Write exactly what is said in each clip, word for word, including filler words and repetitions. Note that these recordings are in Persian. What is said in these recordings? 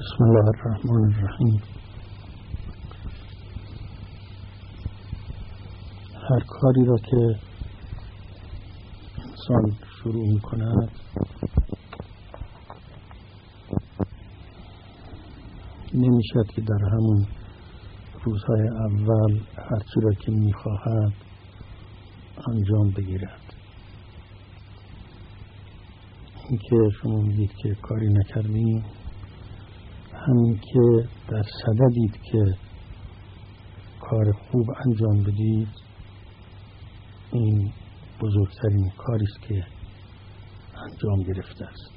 بسم الله الرحمن الرحیم. هر کاری را که انسان شروع می کند نمی شد که در همون روزهای اول هرچی را که می خواهد انجام بگیرد. این که شما میگید که کاری نکردیم، همین که در صددید که کار خوب انجام بدید، این بزرگترین کاری است که انجام گرفته است.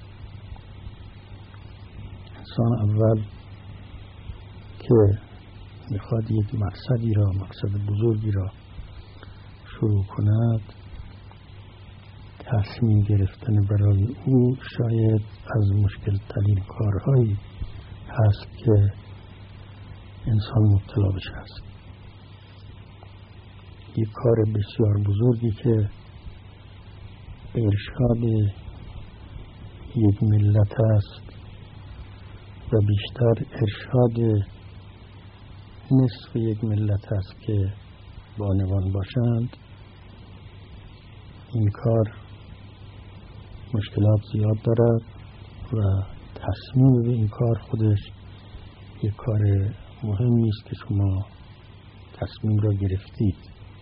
انسان اول که میخواد یک مقصدی را مقصد بزرگی را شروع کند، تصمیم گرفتن برای او شاید از مشکل ترین کارهایی هست که انسان مبتلا بشه است. یک کار بسیار بزرگی که ارشاد یک ملت است و بیشتر ارشاد نصف یک ملت است که بانوان باشند. این کار مشکلات زیاد دارد و تصمیم به این کار خودش یک کار مهمی است که شما تصمیم را گرفتید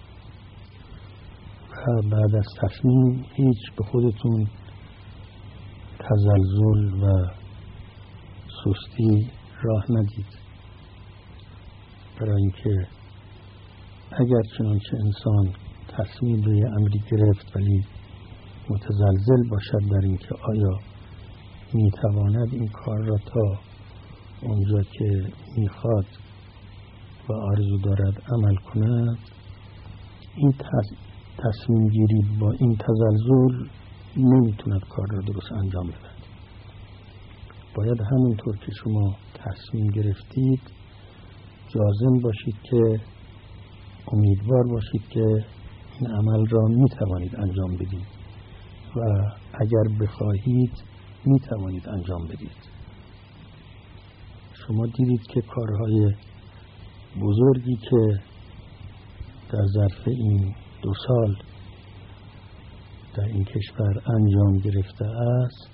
و بعد از تصمیم هیچ به خودتون تزلزل و سستی راه ندید، برای اینکه اگر چنانچه انسان تصمیم به امری گرفت ولی متزلزل باشد در اینکه آیا می تواند این کار را تا اونجا که میخواد و آرزو دارد عمل کند، این تصمیم گیری با این تزلزل نمیتوند کار را درست انجام بدهد. باید همونطور که شما تصمیم گرفتید جازم باشید که امیدوار باشید که این عمل را میتوانید انجام بدید و اگر بخواهید می توانید انجام بدید. شما دیدید که کارهای بزرگی که در ظرف این دو سال در این کشور انجام گرفته است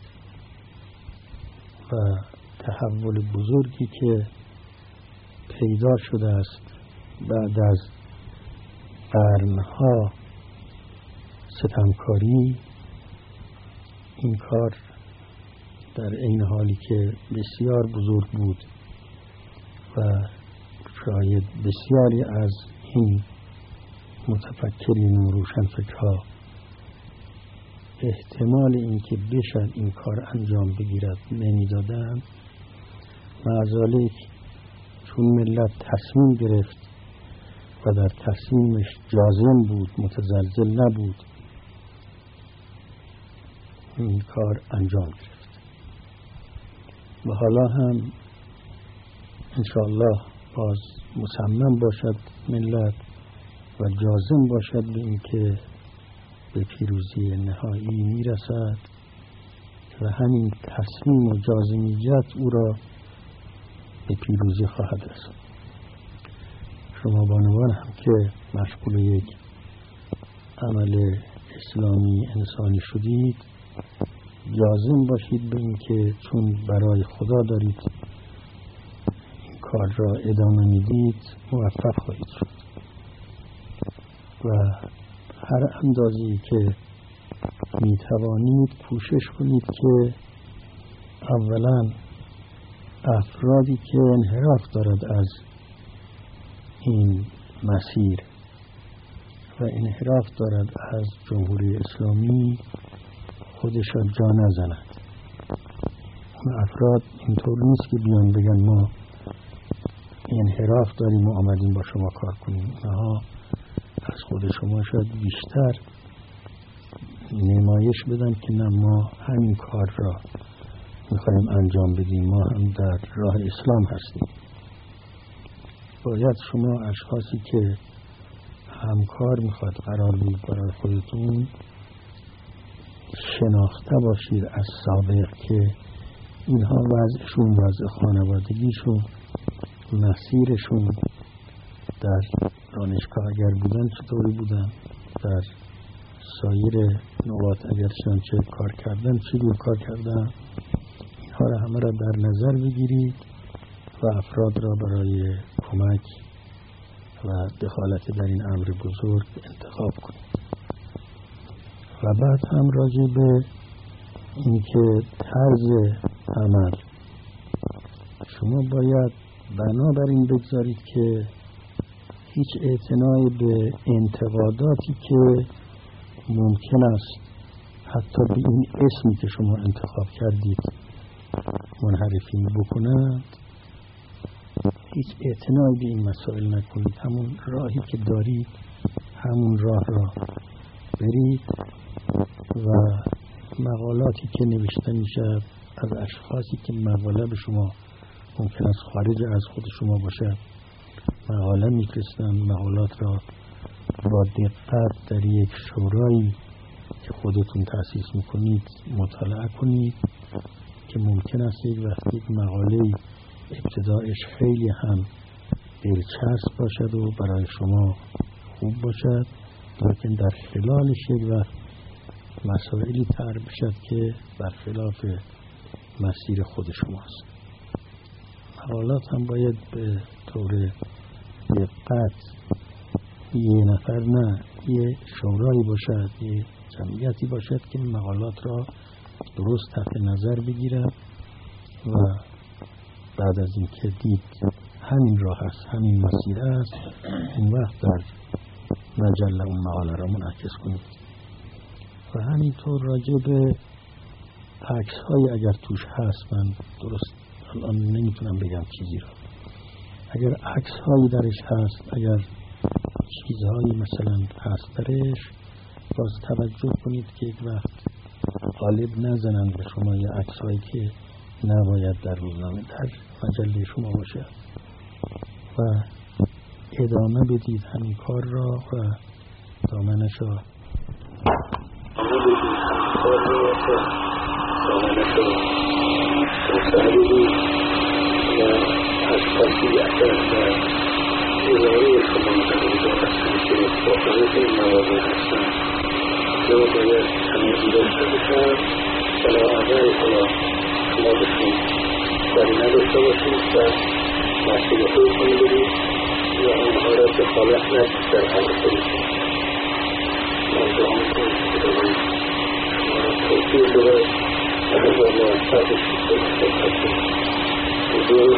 و تحول بزرگی که پیدا شده است بعد از قرنها ستمکاری، این کار در این حالی که بسیار بزرگ بود و شاید بسیاری از این متفکرین و روشنفکرها احتمال اینکه بشد این کار انجام بگیرد نمیدادند، معذالک چون ملت تصمیم گرفت و در تصمیمش جازم بود، متزلزل نبود، این کار انجام گرفت. و حالا هم انشاءالله باز مصمم باشد ملت و جازم باشد به اینکه به پیروزی نهایی میرسد و همین تصمیم و جازمیت او را به پیروزی خواهد رساند. شما بانوان هم که مشغول یک عمل اسلامی انسانی شدید، لازم باشید به این که چون برای خدا دارید این کار را ادامه میدید موفق خواهید شد و هر اندازه‌ای که میتوانید کوشش کنید که اولا افرادی که انحراف دارد از این مسیر و انحراف دارد از جمهوری اسلامی خودش را جا نزند. اون افراد اینطور نیست که بیان بگن ما انحراف داریم و آمدیم با شما کار کنیم. اونها از خود شما شاید بیشتر نمایش بدن که نه، ما همین کار را میخوایم انجام بدیم، ما هم در راه اسلام هستیم. باید شما اشخاصی که همکار میخواد قرار بود برای خودتون شناخته باشید از سابق که اینها وضعشون، وضع خانوادگیشون، مسیرشون در دانشگاه اگر بودن چطوری بودن، در سایر نقاط اگر چه کار کردن چی رو کار کردن، اینها را همه را در نظر بگیرید و افراد را برای کمک و دخالت در این امر بزرگ انتخاب کنید. و بعد هم راجع به اینکه طرز عمل شما باید بنابراین بگذارید که هیچ اعتنایی به انتقاداتی که ممکن است حتی به این اسمی که شما انتخاب کردید منحرفین بکنند، هیچ اعتنایی به این مسائل نکنید. همون راهی که دارید همون راه را برید و مقالاتی که نوشته میشد از اشخاصی که مقاله به شما ممکن است خارج از خود شما باشد مقاله میفرستند، مقالات را با دقت در یک شورایی که خودتون تأسیس میکنید مطالعه کنید که ممکن است یک وقت یک مقاله ابتدایش خیلی هم دلچسب باشد و برای شما خوب باشد، لیکن در خلالش یک وقت مسائلی طرح بشد که برخلاف مسیر خود شماست. مقالات هم باید به طور دقت یه نفر نه یه شورایی باشد، یه جمعیتی باشد که مقالات را درست تحت نظر بگیرد و بعد از این که دید همین راه است، همین مسیر است، اون وقت در مجله اون مقاله را منعکس کنید. و همینطور راجع به عکس های اگر توش هست، من درست الان نمیتونم بگم چیزی را، اگر عکس هایی درش هست، اگر چیزهایی مثلا هست درش، باز توجه کنید که یک وقت غالب نزنند به شما یه عکس هایی که نباید در روزنامه در مجله شما باشه و ادامه بدید همین کار را و دامنش را از کسی اثر در اداره شما متقیدات هستند که باقیت این موازه هستند یا باید همین داشته بشن بلا اعضای حالا شما بشون بری نداشته باشید و مسئله خودتون برید یا آنها را دخالت ندید در حال خودتون. من دعا میکنم که دوباره شما را توفیق بده و موفق بشید به مصدقتون حضور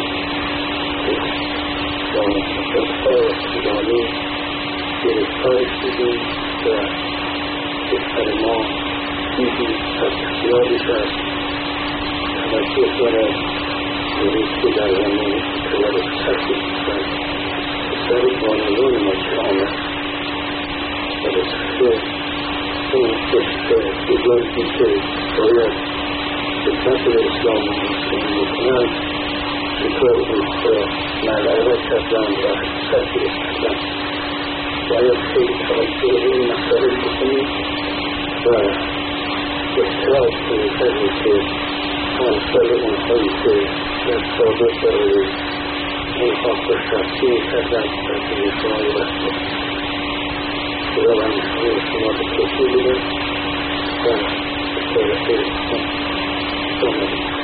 با مصدقهای اداره گرفتار شدیم و کشور ما چیزی از اختیارش است توجه دارد درست که در زمین کلار ترکیب شد سر بانوان ما که آمد و به سخته اون کشته بزرگی که باید خدمت اسلام و مسلمین میکنند چطور اوستا ملعبه کردن و حقیقت کردن باید خیلی توجه به این مسائل بکنید و احتراز کنید که همسال اونهایی که در سابق برای اونها خوشبختی کردن در دنیا شما رو بسته خدا و همه شما رو توفیق بده و احتراز کنید.